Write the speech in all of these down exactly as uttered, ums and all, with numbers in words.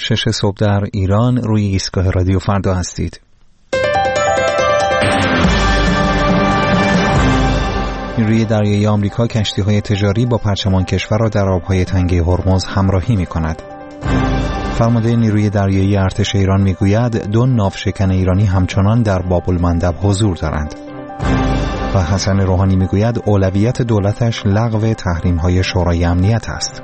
شش صبح در ایران روی ایستگاه رادیو فردا هستید. نیروی دریایی آمریکا کشتی‌های تجاری با پرچم آن کشور را در آب‌های تنگه هرمز همراهی می‌کند. فرمانده نیروی دریایی ارتش ایران می‌گوید دو ناوشکن ایرانی همچنان در باب‌المندب حضور دارند. و حسن روحانی می‌گوید اولویت دولتش لغو تحریم‌های شورای امنیت است.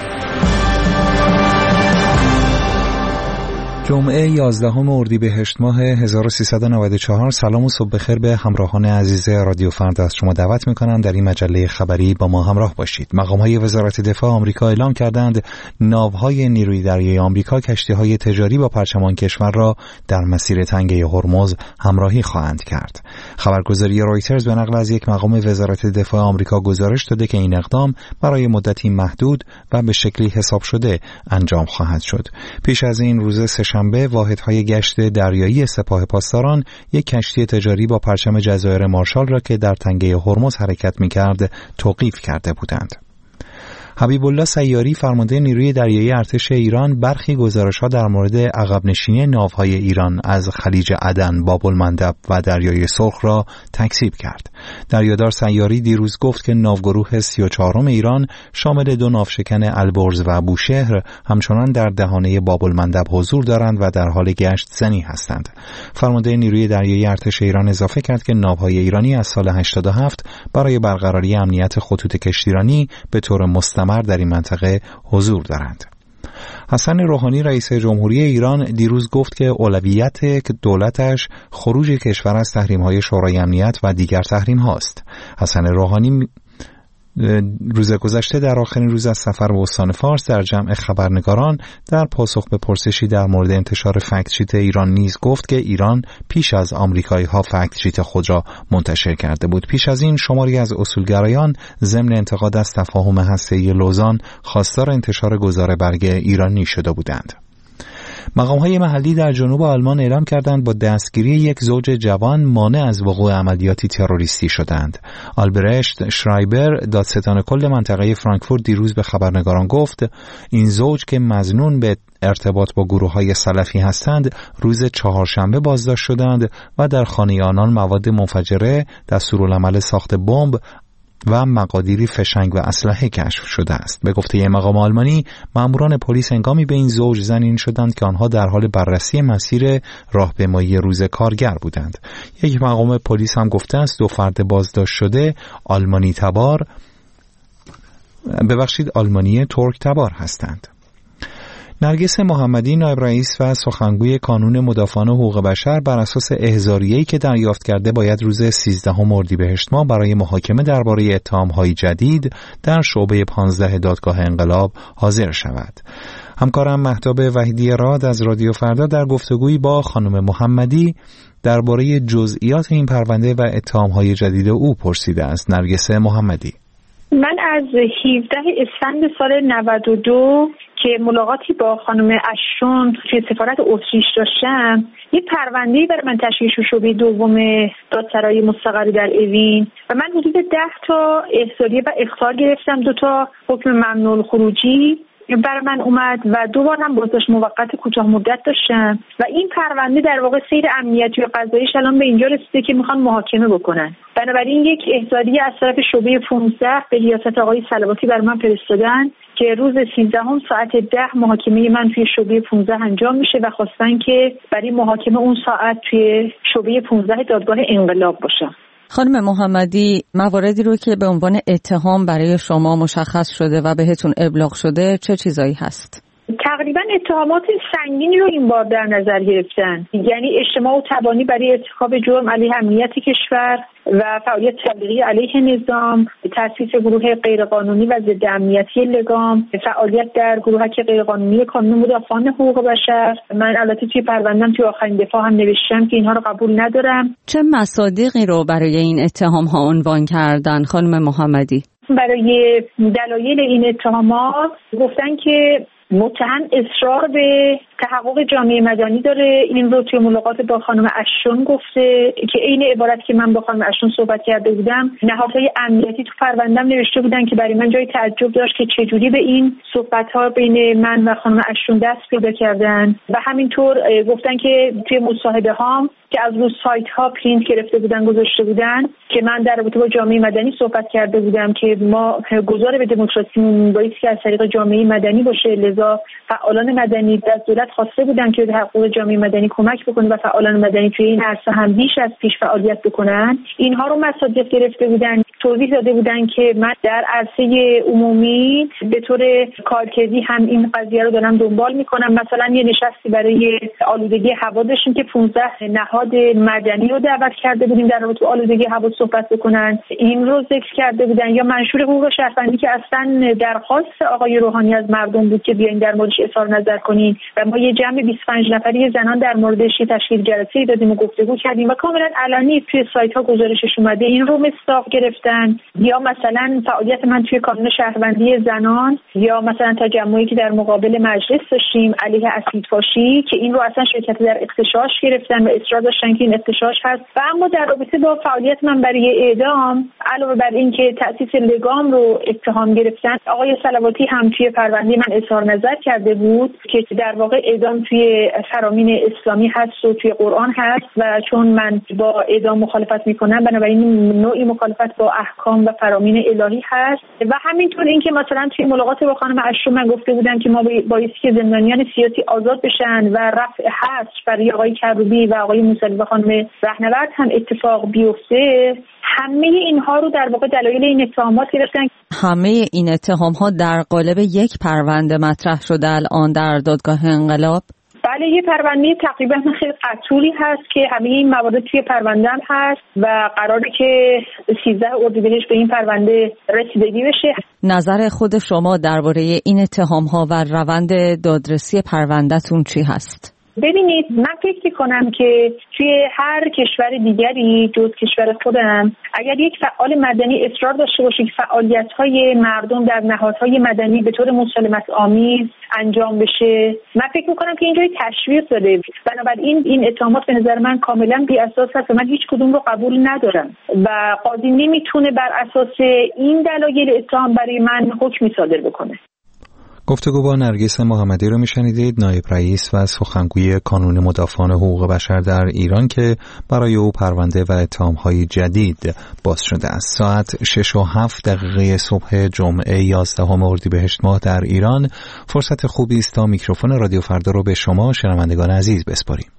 جمعه یازدهم اردیبهشت ماه هزار و سیصد و نود و چهار. سلام و صبح بخیر به همراهان عزیز رادیو فردا از شما دعوت می‌کنم در این مجله خبری با ما همراه باشید. مقام‌های وزارت دفاع آمریکا اعلام کردند ناوهای نیروی دریایی آمریکا کشتی‌های تجاری با پرچم آن کشور را در مسیر تنگه هرمز همراهی خواهند کرد. خبرگزاری رویترز به نقل از یک مقام وزارت دفاع آمریکا گزارش داده که این اقدام برای مدتی محدود و به شکلی حساب شده انجام خواهد شد. پیش از این روز سه‌شنبه واحدهای گشت دریایی سپاه پاسداران یک کشتی تجاری با پرچم جزایر مارشال را که در تنگه هرمز حرکت می‌کرد توقیف کرده بودند. حبیب الله سیاری فرمانده نیروی دریایی ارتش ایران برخی گزارش‌ها در مورد عقب نشینی ناوهای ایران از خلیج عدن، باب‌المندب و دریای سرخ را تکذیب کرد. دریادار سیاری دیروز گفت که ناوگروه سی و چهارم ایران شامل دو ناوشکن البرز و بوشهر همچنان در دهانه باب‌المندب حضور دارند و در حال گشت زنی هستند. فرمانده نیروی دریایی ارتش ایران اضافه کرد که ناوهای ایرانی از سال هشتاد و هفت برای برقراری امنیت خطوط کشتیرانی به طور مستمر در این منطقه حضور دارند. حسن روحانی رئیس جمهوری ایران دیروز گفت که اولویت دولتش خروج کشور از تحریم‌های شورای امنیت و دیگر تحریم هاست. حسن روحانی روز گذشته در آخرین روز از سفر به استان فارس در جمع خبرنگاران در پاسخ به پرسشی در مورد انتشار فکت شیت ایران نیز گفت که ایران پیش از آمریکایی‌ها فکت شیت خود را منتشر کرده بود. پیش از این شماری از اصولگرایان ضمن انتقاد از تفاهم هسته‌ای لوزان خواستار انتشار گزاره برگ ایرانی شده بودند. مقام‌های محلی در جنوب آلمان اعلام کردند با دستگیری یک زوج جوان مانع از وقوع عملیاتی تروریستی شدند. آلبرشت شرایبر دادستان کل منطقه فرانکفورت دیروز به خبرنگاران گفت این زوج که مظنون به ارتباط با گروه‌های سلفی هستند روز چهارشنبه بازداشت شدند و در خانه آنان مواد منفجره، دستورالعمل ساخت بمب و مقادیری فشنگ و اسلحه کشف شده است. به گفته یک مقام آلمانی، ماموران پلیس هنگامی به این زوج زنین شدند که آنها در حال بررسی مسیر راهپیمایی روز کارگر بودند. یک مقام پلیس هم گفته است دو فرد بازداشت شده آلمانی تبار ببخشید آلمانی ترک تبار هستند. نرگس محمدی نایب رئیس و سخنگوی کانون مدافعان حقوق بشر بر اساس احضاریه‌ای که دریافت کرده باید روز سیزدهم اردیبهشت ماه برای محاکمه درباره اتهام‌های جدید در شعبه پانزده دادگاه انقلاب حاضر شود. همکارم مهتاب وحیدی راد از رادیو فردا در گفتگویی با خانم محمدی درباره جزئیات این پرونده و اتهام‌های جدید او پرسیده است. نرگس محمدی: من از هفدهم اسفند سال نود و دو که ملاقاتی با خانم اشتون توی سفارت اتریش داشتم، یه پرونده‌ای برای من تشکیل شد شعبه دوم دادسرای مستقر در اوین و من حدود ده تا احضاریه و اخطار گرفتم. دو تا حکم ممنوع الخروجی برای من اومد و دو بار هم بازداشت موقت کوتاه مدت داشتم و این پرونده در واقع سیر امنیتی و قضاییش الان به اینجا رسیده که میخوان محاکمه بکنن. بنابراین یک احضاریه از طرف شعبه پانزده به ریاست آقای صلواتی برای من فرستادن که روز سیزدهم ساعت ده محاکمه من توی شعبه پانزده انجام میشه و خواستن که برای محاکمه اون ساعت توی شعبه پانزده دادگاه انقلاب باشم. خانم محمدی، مواردی رو که به عنوان اتهام برای شما مشخص شده و بهتون ابلاغ شده چه چیزایی هست؟ تقریبا اتهامات سنگینی رو این بار در نظر گرفتن، یعنی اجتماع و تبانی برای ارتکاب جرم علیه امنیت کشور و فعالیت تبلیغی علیه نظام، تأسیس گروه غیرقانونی و ضد امنیتی لگام، فعالیت در گروهک غیرقانونی کانون مدافعان حقوق بشر. من البته توی پرونده‌ام توی آخرین دفاع هم نوشتم که اینها رو قبول ندارم. چه مصادیقی رو برای این اتهام ها عنوان کردن خانم محمدی؟ برای دلایل این اتهامات گفتن که متهم اصرار به تحقق جامعه مدنی داره. این رو توی ملاقات با خانم اشون گفته که عین عبارت که من با خانم اشون صحبت کرده بودم، نهادهای امنیتی تو پرونده‌ام نوشته بودن که برای من جای تعجب داشت که چجوری به این صحبت‌ها بین من و خانم اشون دست پیدا کردن و همینطور گفتن که توی مصاحبه هام که از روی سایت ها پرینت گرفته بودن گذاشته بودن که من در رابطه با جامعه مدنی صحبت کرده بودم که ما گذار به دموکراسیمون باید که از طریق جامعه مدنی باشه، لذا فعالان مدنی از دولت خواسته بودن که به تحقق جامعه مدنی کمک بکنه و فعالان مدنی توی این عرصه هم بیش از پیش فعالیت بکنن. اینها رو مصادیق گرفته بودن، توضیح داده بودن که من در عرصه عمومی به طور کارکردی هم این قضیه رو دارم دنبال میکنم. مثلا یه نشستی برای آلودگی هوا داشتیم که پانزده نهاد مدنی رو دعوت کرده بودیم در رابطه با آلودگی هوا صحبت بکنن، این رو ذکر کرده بودن. یا منشور حقوق شهروندی که اصلا درخواست آقای روحانی از مردم بود که بیاین در موردش اظهار نظر کنین و ما یه جمع بیست و پنج نفری زنان در موردش تشکیل جلسه‌ای دادیم و گفتگو کردیم و کاملا علنی توی سایت ها گزارشش اومده. این رو مصداق گرفتن. یا مثلا فعالیت من توی کانون شهروندی زنان، یا مثلا تجمعی که در مقابل مجلس داشتیم علیه اسیدفاشی که این رو اصلا شرکت در اغتشاش گرفتن و اصرار داشتن که این اغتشاش هست. و اما در رابطه با فعالیت من برای اعدام، علاوه بر این که تأسیس لگام رو اتهام گرفتن، آقای صلواتی هم توی پرونده من اظهار نظر کرده بود که در واقع اعدام توی فرامین اسلامی هست و توی قرآن هست و چون من با اعدام مخالفت میکنم بنابراین نوعی مخالفت با احکام و فرامین الهی هست. و همینطور این که مثلا توی ملاقات با خانم اشرو من گفته بودن که ما بایستی که زندانیان سیاسی آزاد بشن و رفع حبس برای آقای کروبی و آقای موسوی و خانم رهنورد هم اتفاق بیفته. همه اینها رو در واقع دلایل این اتهامات گرفتن. همه این اتهام ها در قالب یک پرونده مطرح شده الان در دادگاه انقلاب؟ بله، یه پرونده تقریبا خیلی قطوری هست که همه این موارد توی پرونده هم هست و قراره که سیزده اردیبهشت به این پرونده رسیدگی بشه. نظر خود شما درباره این اتهام ها و روند دادرسی پروندهتون چی هست؟ ببینید، من فکر کنم که توی هر کشور دیگری جز کشور خودم اگر یک فعال مدنی اصرار داشته باشه که فعالیت‌های مردم در نهادهای مدنی به طور مسالمت آمیز انجام بشه، من فکر می‌کنم که اینجوری تشویق داده. بنابراین این اتهامات به نظر من کاملا بی اساس هست و من هیچ کدوم رو قبول ندارم و قاضی نمیتونه بر اساس این دلایل اتهام برای من حکمی صادر بکنه. گفتگو با نرگس محمدی رو میشنیدید، نایب رئیس و سخنگوی کانون مدافعان حقوق بشر در ایران که برای او پرونده و اتهام‌های جدید باز شده است. ساعت شش و هفت دقیقه صبح جمعه یازدهم اردیبهشت ماه در ایران فرصت خوبی است تا میکروفون رادیو فردا رو به شما شنوندگان عزیز بسپاریم.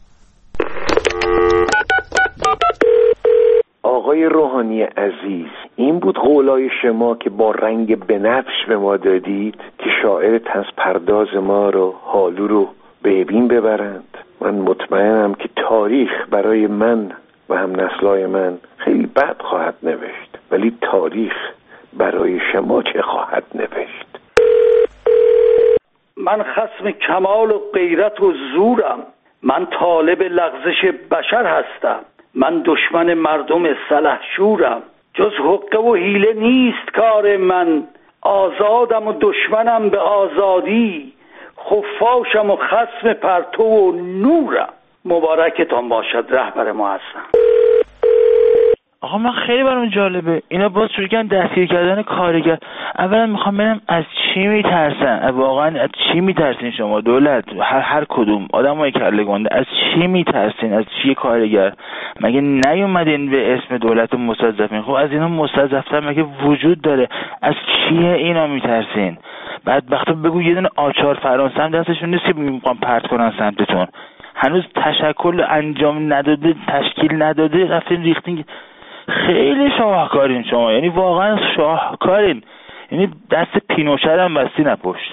آقای روحانی عزیز، این بود قولای شما که با رنگ بنفش به ما دادید که شاعر طنز پرداز ما رو حالو رو به بین ببرند. من مطمئنم که تاریخ برای من و هم نسلای من خیلی بد خواهد نوشت، ولی تاریخ برای شما چه خواهد نوشت؟ من خصم کمال و غیرت و زورم، من طالب لغزش بشر هستم، من دشمن مردم سلحشورم، جز حقه و حیله نیست کار من، آزادم و دشمنم به آزادی، خفاشم و خصم پرتو و نورم. مبارکتان باشد رهبر ما هستم. آقا من خیلی برام جالبه اینا باز شروع کردن دستگیر کردن کارگر. اولا میخوام ببینم از چی میترسن، واقعا از چی میترسین شما دولت، هر هر کدوم آدمای کله گنده، از چی میترسین؟ از چی کارگر؟ مگه نیومدین به اسم دولت مستضعفین؟ خب از اینا مستضعفتر مگه وجود داره؟ از چیه اینا میترسین؟ بعد وقتی بگو یه دونه آچار فرانسه هم دستشون نیست که میخوام پرت کنن سمتتون. هنوز تشکل انجام نداده، تشکیل نداده، رفتین ریختین. خیلی شاهکارین شما، یعنی واقعا شاهکارین، یعنی دست پینوشه هم بستی نپشت.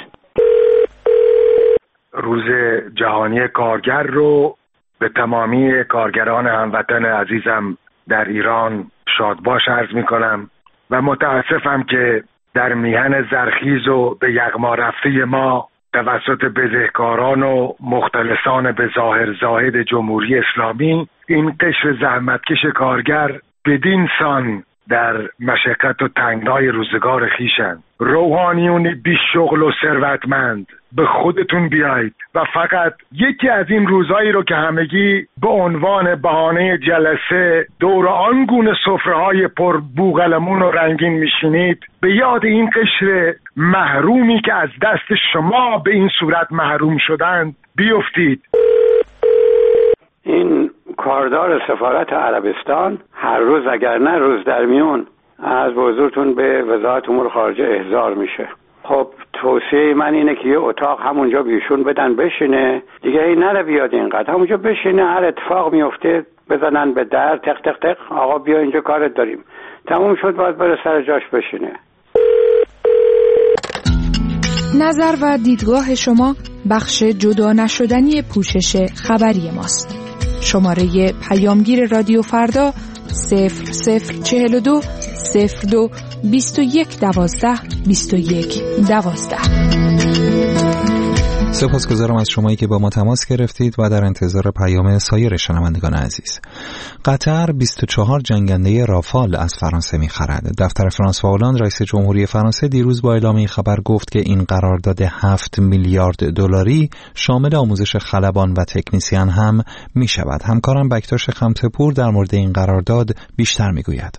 روز جهانی کارگر رو به تمامی کارگران هموطن عزیزم در ایران شادباش عرض می کنم و متاسفم که در میهن زرخیز و به یغما رفته ما توسط بزهکاران و مختلسان به ظاهر زاهد جمهوری اسلامی این قشر زحمتکش کارگر بدین سان در مشقت و تنگنای روزگار خیشن. روحانیونی بی شغل و ثروتمند، به خودتون بیایید و فقط یکی از این روزایی رو که همگی به عنوان بهانه جلسه دور آن گونه سفره‌های پر بوقلمون و رنگین میشینید، به یاد این قشر محرومی که از دست شما به این صورت محروم شدند بیفتید. این کاردار سفارت عربستان هر روز اگر نه روز در میون از حضورتون به وزارت امور خارجه احضار میشه. خب توصیه من اینه که یه اتاق همونجا بیشون بدن بشینه، دیگه این نره بیاد اینقدر، همونجا بشینه، هر اتفاق میفته بزنن به در، تق تق تق، آقا بیا اینجا کارت داریم، تموم شد، باید بره سر جاش بشینه. نظر و دیدگاه شما بخش جدا نشدنی پوشش خبری ماست. شماره پیامگیر رادیو فردا صفر صفر چهل و دو صفر دو بیست و یک دوازده بیست و یک دوازده. سپاسگزارم از شمایی که با ما تماس گرفتید و در انتظار پیام سایر شنوندگان عزیز. قطر بیست و چهار جنگنده رافال از فرانسه می‌خرد. دفتر فرانسوا هولند رئیس جمهوری فرانسه دیروز با اعلام این خبر گفت که این قرارداد هفت میلیارد دلاری شامل آموزش خلبان و تکنیسیان هم می‌شود. همکارم بکتاش خمته‌پور در مورد این قرارداد بیشتر می‌گوید.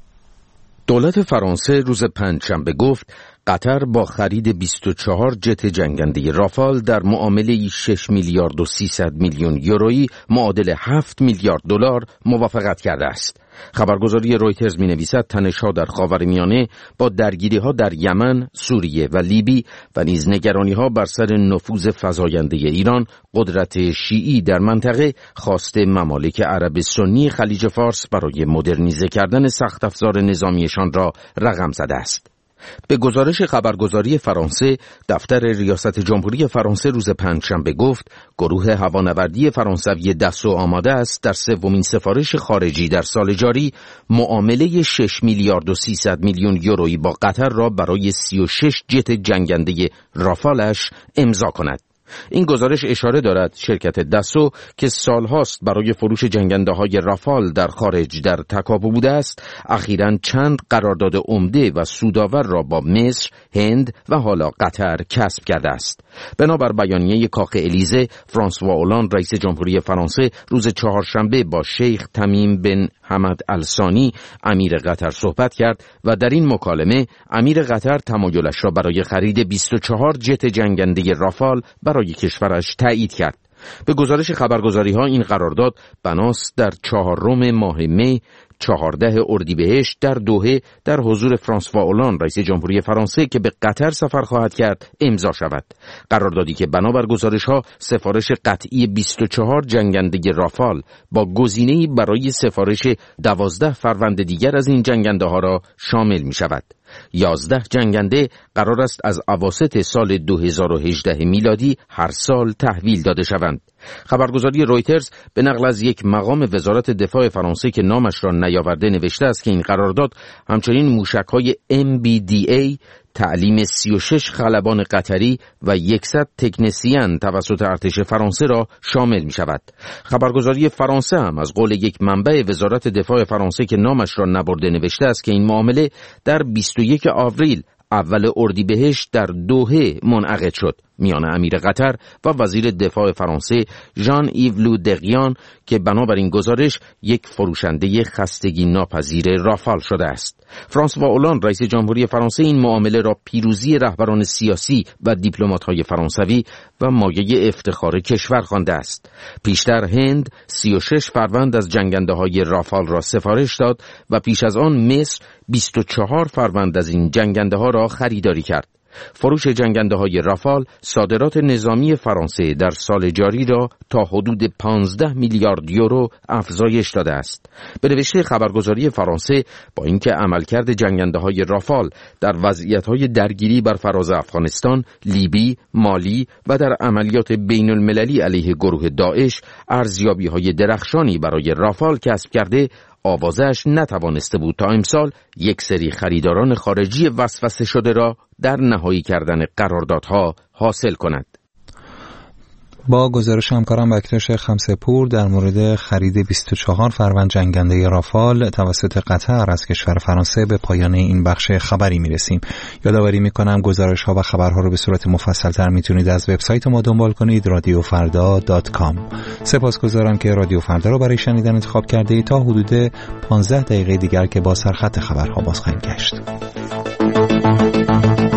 دولت فرانسه روز پنجشنبه گفت قطر با خرید بیست و چهار جت جنگنده رافال در معامله شش میلیارد و سیصد میلیون یورویی معادل هفت میلیارد دلار موافقت کرده است. خبرگزاری رویترز می‌نویسد تنش‌ها در خاورمیانه با درگیری‌ها در یمن، سوریه و لیبی و نیز نگرانی‌ها بر سر نفوذ فزاینده ایران، قدرت شیعی در منطقه، خواست ممالک عرب سنی خلیج فارس برای مدرنیزه کردن سخت افزار نظامیشان را رقم زده است. به گزارش خبرگزاری فرانسه، دفتر ریاست جمهوری فرانسه روز پنجشنبه گفت گروه هوانوردی فرانسوی دسو آماده است در سومین سفارش خارجی در سال جاری معامله شش میلیارد و سیصد میلیون یورویی با قطر را برای سی و شش جت جنگنده رافالش امضا کند. این گزارش اشاره دارد شرکت دسو که سالهاست برای فروش جنگنده‌های رافال در خارج در تکاپو بوده است، اخیراً چند قرارداد عمده و سودآور را با مصر، هند و حالا قطر کسب کرده است. بنابر بیانیه کاخ الیزه، فرانسوا هولند رئیس جمهوری فرانسه روز چهارشنبه با شیخ تمیم بن حمد الثانی امیر قطر صحبت کرد و در این مکالمه امیر قطر تمایلش را برای خرید بیست و چهار جت جنگنده رافال برای کشورش تایید کرد. به گزارش خبرگزاری‌ها این قرارداد بناست در چهارم ماه می چهارده اردیبهشت در دوحه در حضور فرانسوا هولند رئیس جمهوری فرانسه که به قطر سفر خواهد کرد امضا شود. قراردادی که بنابر گزارش‌ها سفارش قطعی بیست و چهار جنگنده رافال با گزینه‌ای برای سفارش دوازده فروند دیگر از این جنگنده‌ها را شامل می‌شود. یازده جنگنده قرار است از اواسط سال دو هزار و هجده میلادی هر سال تحویل داده شوند. خبرگزاری رویترز به نقل از یک مقام وزارت دفاع فرانسه که نامش را نیاورده نوشته است که این قرارداد همچنین موشک‌های ام بی دی ای، تعلیم سی و شش خلبان قطری و صد تکنسین توسط ارتش فرانسه را شامل می شود. خبرگزاری فرانسه هم از قول یک منبع وزارت دفاع فرانسه که نامش را نبرده نوشته است که این معامله در بیست و یک آوریل اول اردیبهشت در دوحه منعقد شد میان امیر قطر و وزیر دفاع فرانسه ژان ایو لو دقیان که بنابراین گزارش یک فروشنده خستگی ناپذیر رافال شده است. فرانسوا هولند رئیس جمهوری فرانسه این معامله را پیروزی رهبران سیاسی و دیپلمات‌های فرانسوی و مایه افتخار کشور خوانده است. پیشتر هند سی و شش فروند از جنگنده‌های رافال را سفارش داد و پیش از آن مصر بیست و چهار فروند از این جنگنده‌ها را خریداری کرد. فروش جنگنده‌های رافال صادرات نظامی فرانسه در سال جاری را تا حدود پانزده میلیارد یورو افزایش داده است. به نوشته خبرگزاری فرانسه با اینکه عملکرد جنگنده‌های رافال در وضعیت‌های درگیری بر فراز افغانستان، لیبی، مالی و در عملیات بین‌المللی علیه گروه داعش ارزیابی‌های درخشانی برای رافال کسب کرده، آوازش نتوانسته بود تا امسال یک سری خریداران خارجی وسوسه شده را در نهایی کردن قراردادها حاصل کند. با گزارش همکارم بکتاش خمسه‌پور در مورد خرید بیست و چهار فروند جنگنده رافال توسط قطر از کشور فرانسه به پایان این بخش خبری میرسیم. یادآوری میکنم گزارش ها و خبرها رو به صورت مفصل تر میتونید از وبسایت ما دنبال کنید رادیو فردا دات کام. سپاسگزارم که رادیو فردا رو برای شنیدن انتخاب کرده ای. تا حدود پانزده دقیقه دیگر که با سرخط خبرها باز خواهیم گشت.